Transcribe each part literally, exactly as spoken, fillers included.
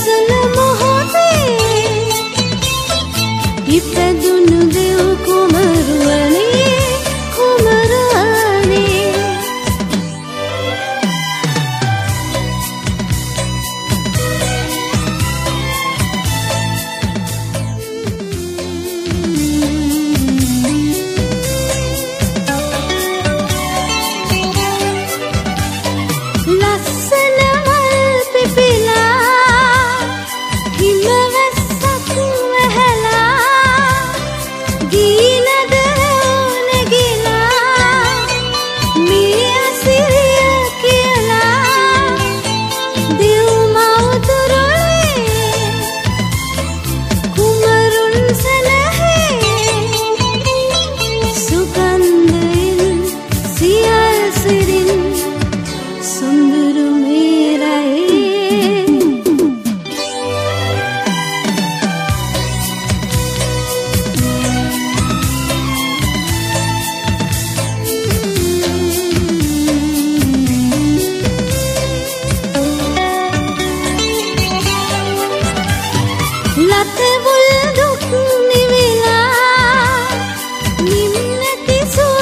නිසසල මොහොතේ ඉපදුණු දෙව් කුමරුවනේ කුමරානේ ලස්සන මල් පිපිලා හිමවැස්සක් වැහැලා ගීනද නැගිලා මේ අසිරිය කියලා දිව් මවුතුරුනේ කුමරුන් සැනහේ සුගන්ධයෙන් සියල් සිරින් සුන්දර ලතවුල් දුක් නිවිලා නිම්නති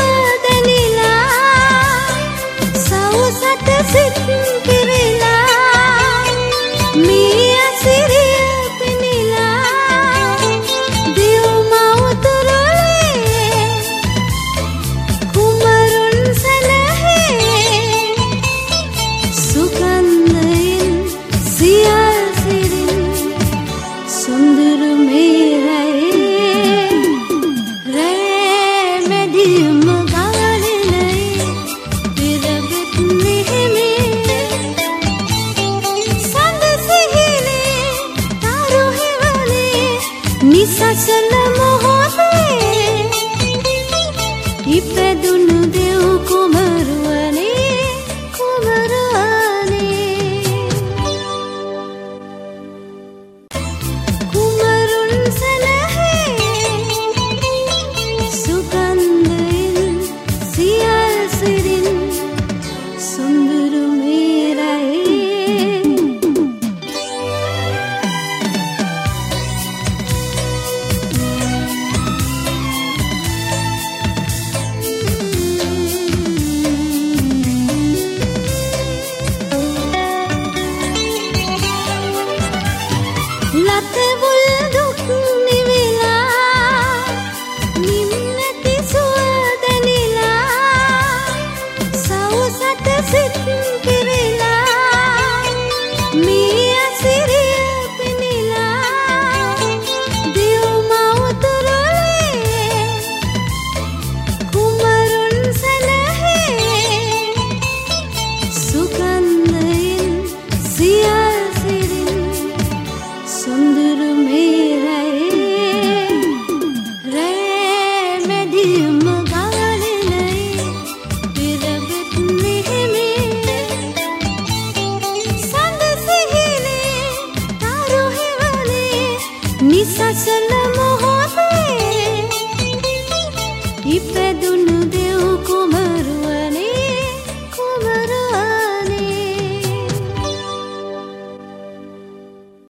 සුවදනිලා සවසට සිත් පිරිලා මේ අසිරිය පිනිලා දිව් මවුතුරුනේ කුමරුන් සැනහේ සුගන්ධයෙන් සියල් සිරින් සුන්දර මේරයේ රෑ මැදියම ගාලේ පිරවෙත් මෙහෙමේ සඳ සිහිනේ තරු හිවනේ නිසසල මොහොතේ ඉපදුණු දෙව් කුමරුවනේ කුමරානේ කුමරුන් සැනහේ සුගන්ධයෙන් සියල් සිරින් සුන්දර මේරයේ ලතවුල් දුක් නිවිලා නිම්නති සුවදනිලා සවසට සිත් පිරිලා මේ අසිරිය පිනිලා දිව් මවුතුරුනේ කුමරුන් සැනහේ සුගන්ධයෙන් සියල් සිරින් සුන්දර මේරයේ රෑ මැදියම ගාලේ පිරවෙත් මෙහෙමේ සඳ සිහිනේ තරු හිවනේ නිසසල